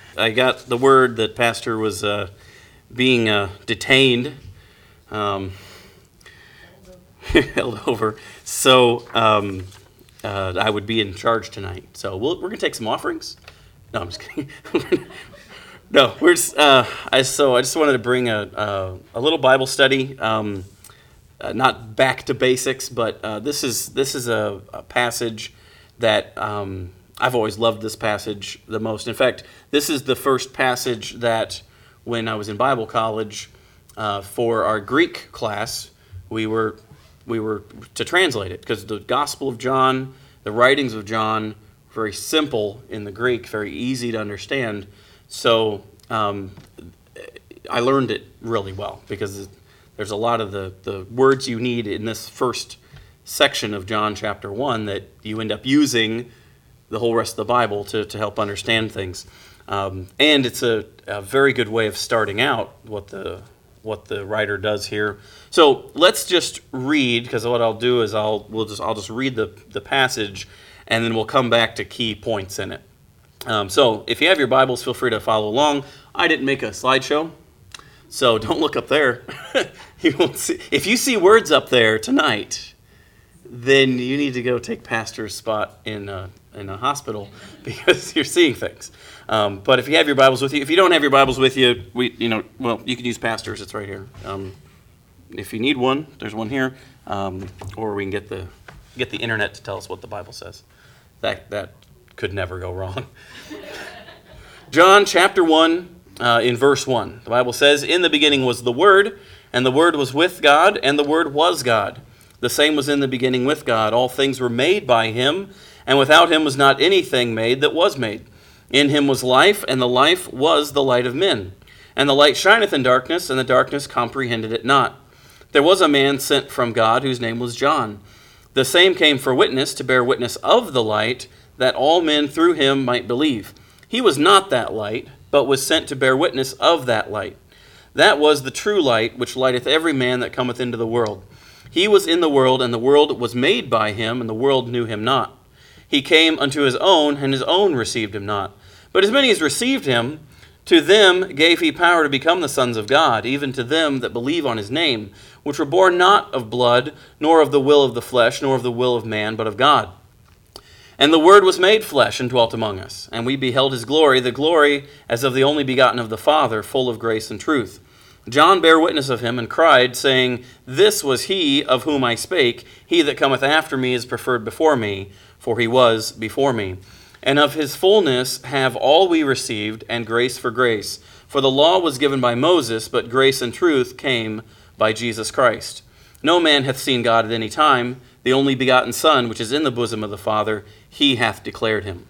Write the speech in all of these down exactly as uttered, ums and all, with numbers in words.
I got the word that Pastor was uh, being uh, detained, um, held over, so um, uh, I would be in charge tonight. So we'll, we're going to take some offerings. No, I'm just kidding. no, we're just, uh, I, so I just wanted to bring a, a, a little Bible study, um, uh, not back to basics, but uh, this is this is a, a passage that um, I've always loved this passage the most. In fact, this is the first passage that when I was in Bible college uh, for our Greek class, we were we were to translate it because the Gospel of John, the writings of John, very simple in the Greek, very easy to understand. So um, I learned it really well because there's a lot of the, the words you need in this first section of John chapter one that you end up using the whole rest of the Bible to, to help understand things. Um, and it's a, a very good way of starting out what the what the writer does here. So let's just read, because what I'll do is I'll we'll just I'll just read the, the passage, and then we'll come back to key points in it. Um, so if you have your Bibles, feel free to follow along. I didn't make a slideshow, so don't look up there. You won't see. If you see words up there tonight, then you need to go take Pastor's spot in a, in a hospital because you're seeing things. Um, but if you have your Bibles with you, if you don't have your Bibles with you, we you know well you can use Pastor's. It's right here. Um, if you need one, there's one here, um, or we can get the get the internet to tell us what the Bible says. That that could never go wrong. John chapter one, uh, in verse one, the Bible says, "In the beginning was the Word, and the Word was with God, and the Word was God. The same was in the beginning with God. All things were made by him, and without him was not anything made that was made. In him was life, and the life was the light of men. And the light shineth in darkness, and the darkness comprehended it not. There was a man sent from God, whose name was John. The same came for witness, to bear witness of the light, that all men through him might believe. He was not that light, but was sent to bear witness of that light. That was the true light, which lighteth every man that cometh into the world. He was in the world, and the world was made by him, and the world knew him not. He came unto his own, and his own received him not. But as many as received him, to them gave he power to become the sons of God, even to them that believe on his name, which were born not of blood, nor of the will of the flesh, nor of the will of man, but of God. And the Word was made flesh and dwelt among us, and we beheld his glory, the glory as of the only begotten of the Father, full of grace and truth. John bare witness of him, and cried, saying, This was he of whom I spake. He that cometh after me is preferred before me, for he was before me. And of his fullness have all we received, and grace for grace. For the law was given by Moses, but grace and truth came by Jesus Christ. No man hath seen God at any time. The only begotten Son, which is in the bosom of the Father, he hath declared him."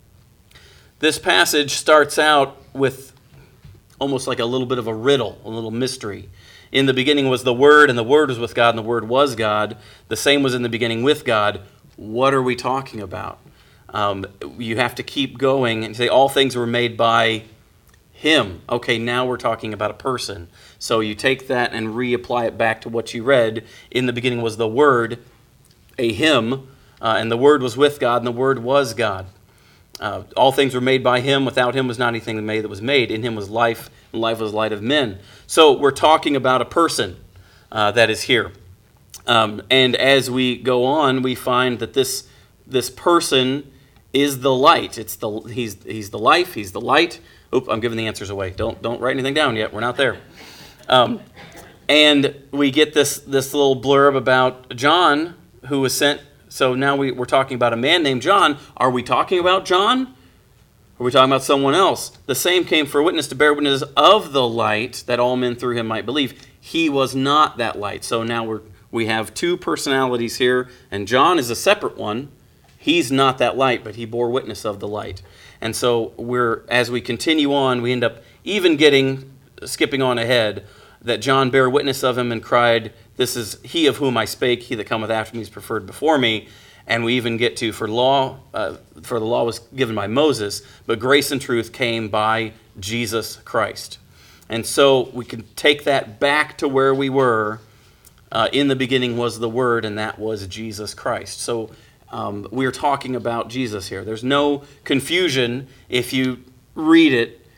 This passage starts out with almost like a little bit of a riddle, a little mystery. In the beginning was the Word, and the Word was with God, and the Word was God. The same was in the beginning with God. What are we talking about? Um, you have to keep going and say all things were made by him. Okay, now we're talking about a person. So you take that and reapply it back to what you read. In the beginning was the Word, a him, uh, and the Word was with God, and the Word was God. Uh, all things were made by him. Without him was not anything made that was made. In him was life, and life was the light of men. So we're talking about a person uh, that is here. Um, and as we go on, we find that this this person is the light. It's the he's he's the life. He's the light. Oop, I'm giving the answers away. Don't don't write anything down yet. We're not there. Um, and we get this this little blurb about John, who was sent. So now we, we're talking about a man named John. Are we talking about John? Or are we talking about someone else? The same came for a witness, to bear witness of the light, that all men through him might believe. He was not that light. So now we're we have two personalities here, and John is a separate one. He's not that light, but he bore witness of the light. And so we're as we continue on, we end up even getting, skipping on ahead, that John bare witness of him and cried, This is he of whom I spake, he that cometh after me is preferred before me. And we even get to, for law, uh, for the law was given by Moses, but grace and truth came by Jesus Christ. And so we can take that back to where we were. Uh, in the beginning was the Word, and that was Jesus Christ. So um, we're talking about Jesus here. There's no confusion if you read it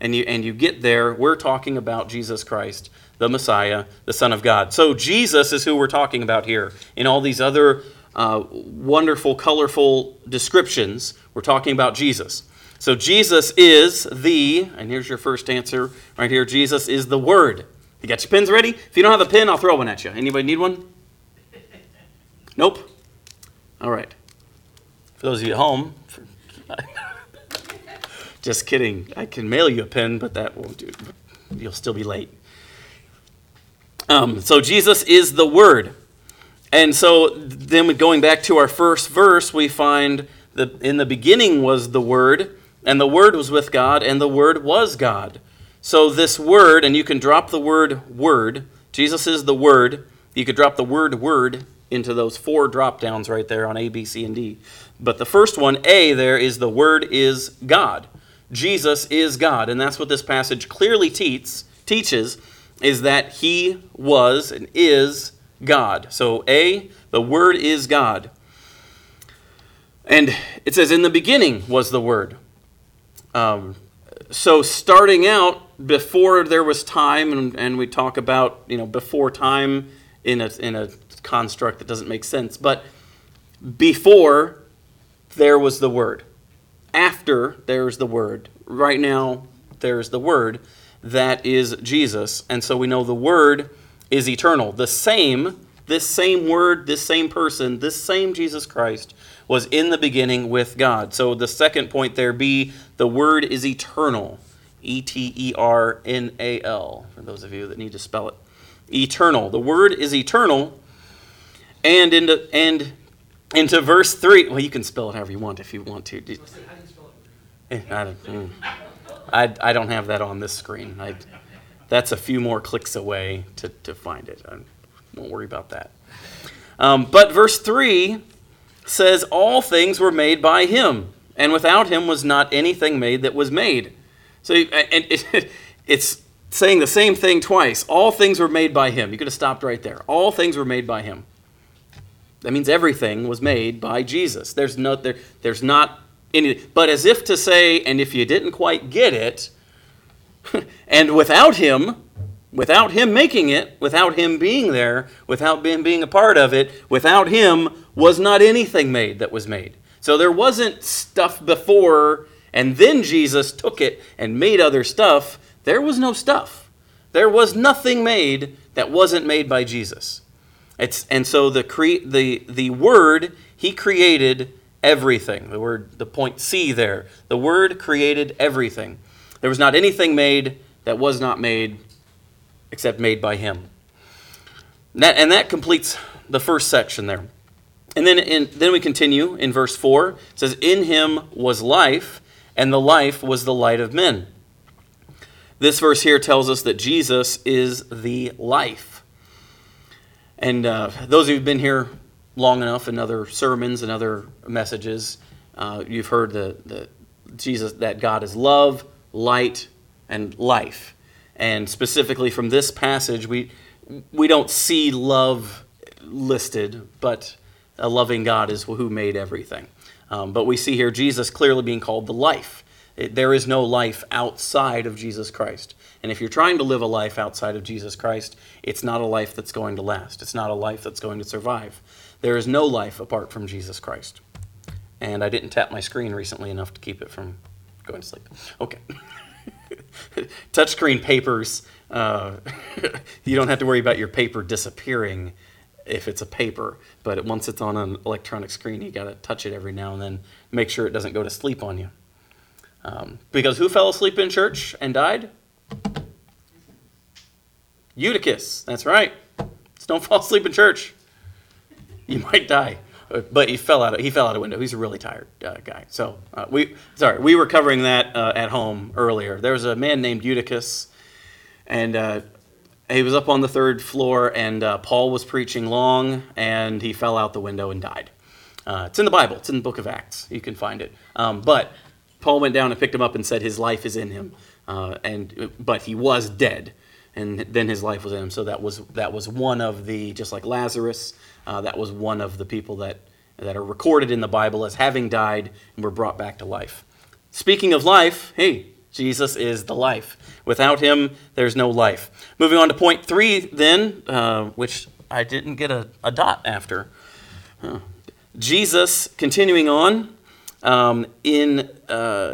and you and you get there, we're talking about Jesus Christ, the Messiah, the Son of God. So Jesus is who we're talking about here. In all these other uh, wonderful, colorful descriptions, we're talking about Jesus. So Jesus is the, and here's your first answer right here, Jesus is the Word. You got your pens ready? If you don't have a pen, I'll throw one at you. Anybody need one? Nope? All right. For those of you at home, for, just kidding. I can mail you a pen, but that won't do. You'll still be late. Um, so Jesus is the Word. And so then going back to our first verse, we find that in the beginning was the Word, and the Word was with God, and the Word was God. So this Word, and you can drop the word Word. Jesus is the Word. You could drop the word Word into those four drop downs right there on A, B, C, and D. But the first one, A, there is the Word is God. Jesus is God. And that's what this passage clearly teach, teaches, is that he was and is God. So A, the Word is God. And it says, in the beginning was the Word. Um, so starting out, before there was time, and, and we talk about, you know, before time in a, in a construct that doesn't make sense, but before there was the Word. After there's the Word. Right now there's the Word. That is Jesus. And so we know the Word is eternal. The same, this same Word, this same person, this same Jesus Christ was in the beginning with God. So the second point there, B, the Word is eternal. E T E R N A L, for those of you that need to spell it. Eternal. The Word is eternal. And into, and into verse three, well, you can spell it however you want if you want to. I don't, I, I don't have that on this screen. I, that's a few more clicks away to, to find it. I won't worry about that. Um, but verse three says, all things were made by him, and without him was not anything made that was made. So and it, it's saying the same thing twice. All things were made by him. You could have stopped right there. All things were made by him. That means everything was made by Jesus. There's no there. There's not any. But as if to say, and if you didn't quite get it, and without him, without him making it, without him being there, without him being a part of it, without him was not anything made that was made. So there wasn't stuff before, and then Jesus took it and made other stuff. There was no stuff. There was nothing made that wasn't made by Jesus. It's, and so the cre- the the Word, he created everything. The word, the point C there. The Word created everything. There was not anything made that was not made except made by him. And that, and that completes the first section there. And then in, then we continue in verse four. It says, in him was life, and the life was the light of men. This verse here tells us that Jesus is the life. And uh, those of you who've been here long enough in other sermons and other messages, uh, you've heard the, the Jesus that God is love, light, and life. And specifically from this passage, we we don't see love listed, but a loving God is who made everything. Um, but we see here Jesus clearly being called the life. It, there is no life outside of Jesus Christ. And if you're trying to live a life outside of Jesus Christ, it's not a life that's going to last. It's not a life that's going to survive. There is no life apart from Jesus Christ. And I didn't tap my screen recently enough to keep it from going to sleep. Okay. Touchscreen papers, uh, you don't have to worry about your paper disappearing if it's a paper. But once it's on an electronic screen, you got to touch it every now and then. Make sure it doesn't go to sleep on you. Um, because who fell asleep in church and died? Eutychus. That's right. Just don't fall asleep in church. You might die. But he fell out. Of, he fell out a window. He's a really tired uh, guy. So uh, we sorry we were covering that uh, at home earlier. There was a man named Eutychus, and uh, he was up on the third floor, and uh, Paul was preaching long, and he fell out the window and died. Uh, it's in the Bible. It's in the Book of Acts. You can find it. Um, but Paul went down and picked him up and said his life is in him, uh, and but he was dead, and then his life was in him. So that was that was one of the, just like Lazarus, uh, that was one of the people that that are recorded in the Bible as having died and were brought back to life. Speaking of life, hey, Jesus is the life. Without him, there's no life. Moving on to point three then, uh, which I didn't get a, a dot after. Huh. Jesus, continuing on, um, in uh,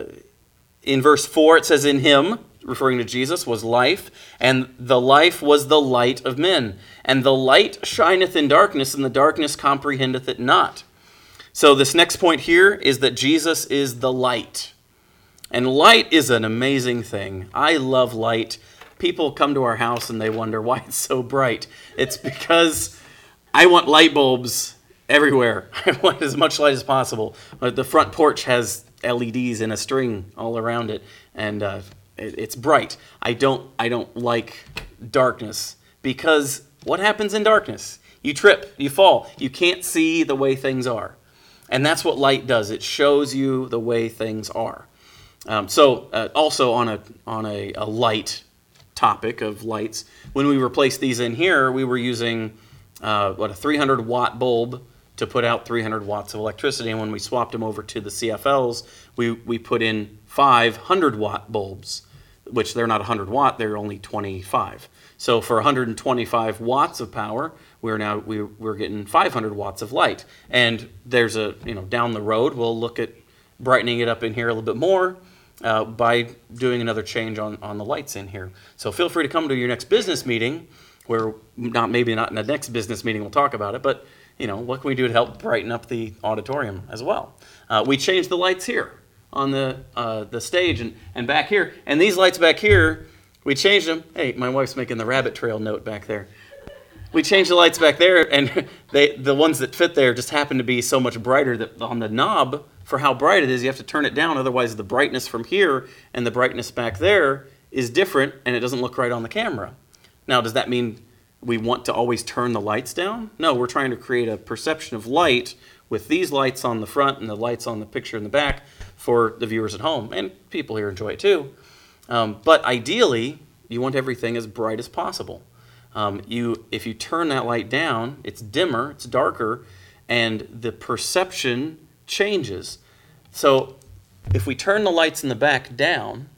in verse four, it says, in him, referring to Jesus, was life, and the life was the light of men. And the light shineth in darkness, and the darkness comprehendeth it not. So this next point here is that Jesus is the light. And light is an amazing thing. I love light. People come to our house and they wonder why it's so bright. It's because I want light bulbs everywhere. I want as much light as possible. But the front porch has L E Ds in a string all around it, and uh, it, it's bright. I don't. I don't like darkness, because what happens in darkness? You trip, you fall, you can't see the way things are, and that's what light does. It shows you the way things are. Um, so, uh, also on a on a, a light topic of lights, when we replaced these in here, we were using uh, what a three hundred watt bulb to put out three hundred watts of electricity, and when we swapped them over to the C F Ls, we we put in five hundred watt bulbs, which they're not one hundred watt, they're only twenty-five. So for one hundred twenty-five watts of power, we're now we, we're getting five hundred watts of light. And there's a, you know, down the road, we'll look at brightening it up in here a little bit more uh, by doing another change on, on the lights in here. So feel free to come to your next business meeting, where not maybe not in the next business meeting we'll talk about it, but you know, what can we do to help brighten up the auditorium as well? Uh, we changed the lights here on the uh, the stage and, and back here. And these lights back here, we changed them. Hey, my wife's making the rabbit trail note back there. We changed the lights back there, and they the ones that fit there just happen to be so much brighter that on the knob, for how bright it is, you have to turn it down. Otherwise, the brightness from here and the brightness back there is different, and it doesn't look right on the camera. Now, does that mean we want to always turn the lights down? No, we're trying to create a perception of light with these lights on the front and the lights on the picture in the back for the viewers at home. And people here enjoy it too. Um, but ideally, you want everything as bright as possible. Um, you, if you turn that light down, it's dimmer, it's darker, and the perception changes. So if we turn the lights in the back down,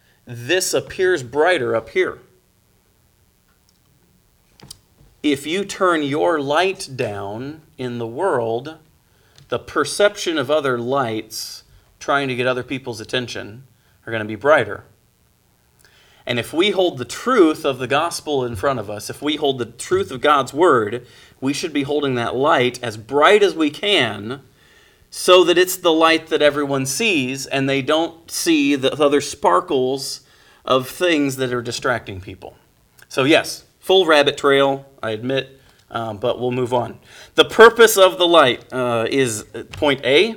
this appears brighter up here. If you turn your light down in the world, the perception of other lights trying to get other people's attention are going to be brighter. And if we hold the truth of the gospel in front of us, if we hold the truth of God's word, we should be holding that light as bright as we can, so that it's the light that everyone sees, and they don't see the other sparkles of things that are distracting people. So yes, full rabbit trail, I admit, um, but we'll move on. The purpose of the light uh, is point A.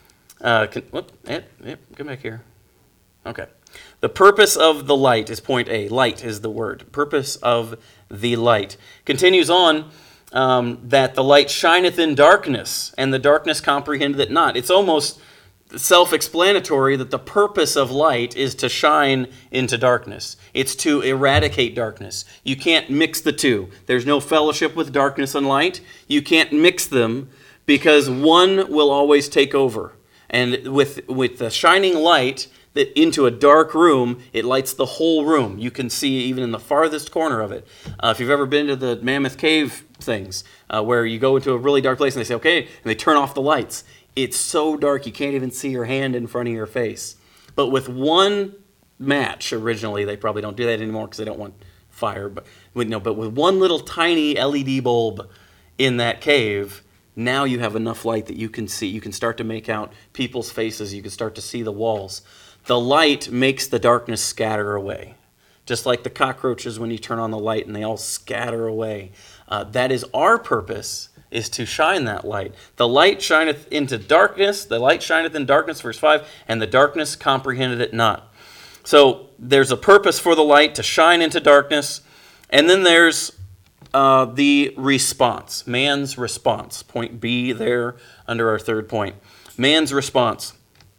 Uh, can, whoop, eh, eh, come back here. Okay. The purpose of the light is point A. Light is the word. Purpose of the light. Continues on um, that the light shineth in darkness, and the darkness comprehendeth it not. It's almost self-explanatory that the purpose of light is to shine into darkness. It's to eradicate darkness. You can't mix the two. There's no fellowship with darkness and light. You can't mix them, because one will always take over. And with with the shining light that into a dark room, it lights the whole room. You can see even in the farthest corner of it. Uh, if you've ever been to the Mammoth Cave things, uh, where you go into a really dark place and they say, okay, and they turn off the lights. It's so dark you can't even see your hand in front of your face. But with one match, originally, they probably don't do that anymore because they don't want fire. But no, but with one little tiny L E D bulb in that cave, now you have enough light that you can see. You can start to make out people's faces. You can start to see the walls. The light makes the darkness scatter away. Just like the cockroaches when you turn on the light and they all scatter away. Uh, that is our purpose, is to shine that light. The light shineth into darkness, the light shineth in darkness, verse five, and the darkness comprehended it not. So there's a purpose for the light to shine into darkness, and then there's uh, the response, man's response. Point B there under our third point. Man's response.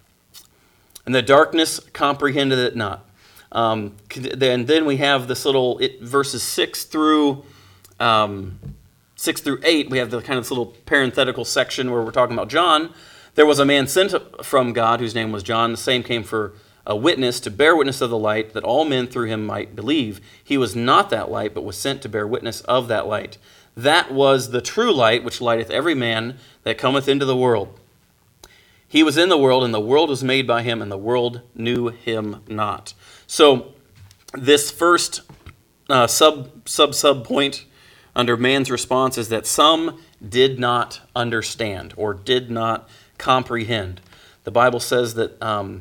And the darkness comprehended it not. Um, and then we have this little, it, verses six through... Um, Six through eight, we have the kind of this little parenthetical section where we're talking about John. There was a man sent from God whose name was John. The same came for a witness to bear witness of the light, that all men through him might believe. He was not that light, but was sent to bear witness of that light. That was the true light, which lighteth every man that cometh into the world. He was in the world, and the world was made by him, and the world knew him not. So this first uh, sub, sub, sub point under man's response is that some did not understand or did not comprehend. The Bible says that um,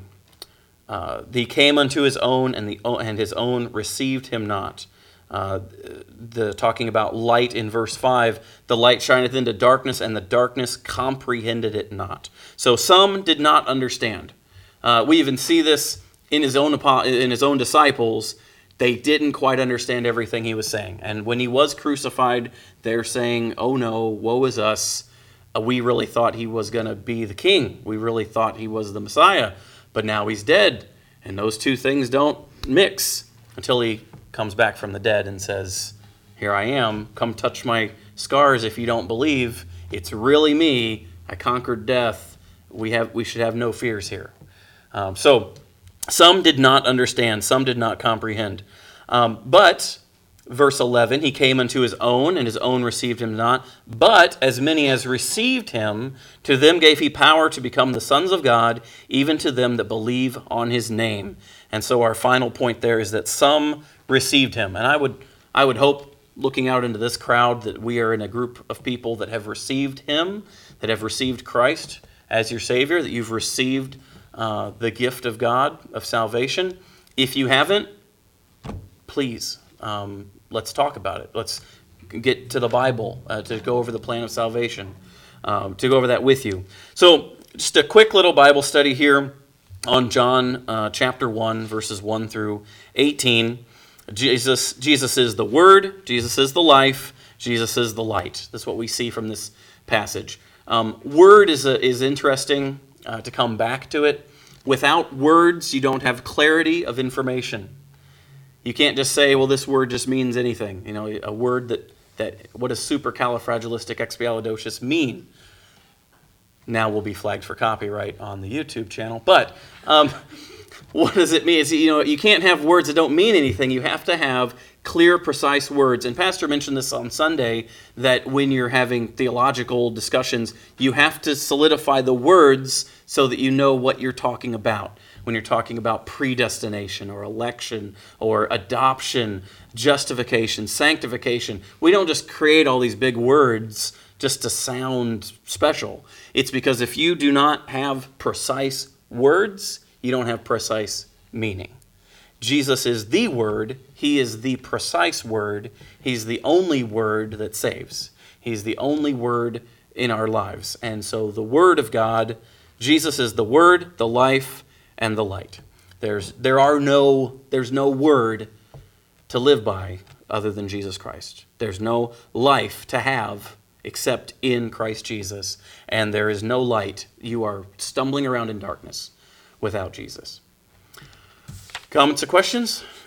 uh, he came unto his own, and the and his own received him not. Uh, the talking about light in verse five, the light shineth into darkness, and the darkness comprehended it not. So some did not understand. Uh, we even see this in his own in his own disciples. They didn't quite understand everything he was saying. And when he was crucified, they're saying, oh no, woe is us. Uh, we really thought he was going to be the king. We really thought he was the Messiah. But now he's dead. And those two things don't mix until he comes back from the dead and says, here I am. Come touch my scars if you don't believe. It's really me. I conquered death. We have we should have no fears here. Um, so some did not understand. Some did not comprehend. Um, but, verse eleven, he came unto his own, and his own received him not. But as many as received him, to them gave he power to become the sons of God, even to them that believe on his name. And so our final point there is that some received him. And I would I would hope, looking out into this crowd, that we are in a group of people that have received him, that have received Christ as your Savior, that you've received uh, the gift of God, of salvation. If you haven't, please, um, let's talk about it. Let's get to the Bible uh, to go over the plan of salvation, um, to go over that with you. So just a quick little Bible study here on John uh, chapter one, verses one through eighteen. Jesus, Jesus is the Word, Jesus is the life, Jesus is the light. That's what we see from this passage. Um, word is a, is interesting uh, to come back to it. Without words, you don't have clarity of information. You can't just say, well, this word just means anything. You know, a word that, that what does supercalifragilisticexpialidocious mean? Now we'll be flagged for copyright on the YouTube channel. But um, what does it mean? It's, you know, you can't have words that don't mean anything. You have to have clear, precise words. And Pastor mentioned this on Sunday, that when you're having theological discussions, you have to solidify the words so that you know what you're talking about. When you're talking about predestination or election or adoption, justification, sanctification, we don't just create all these big words just to sound special. It's because if you do not have precise words, you don't have precise meaning. Jesus is the Word. He is the precise Word. He's the only Word that saves. He's the only Word in our lives. And so the Word of God, Jesus is the Word, the life, and the light. There's there are no there's no word to live by other than Jesus Christ. There's no life to have except in Christ Jesus. And there is no light. You are stumbling around in darkness without Jesus. Comments or questions?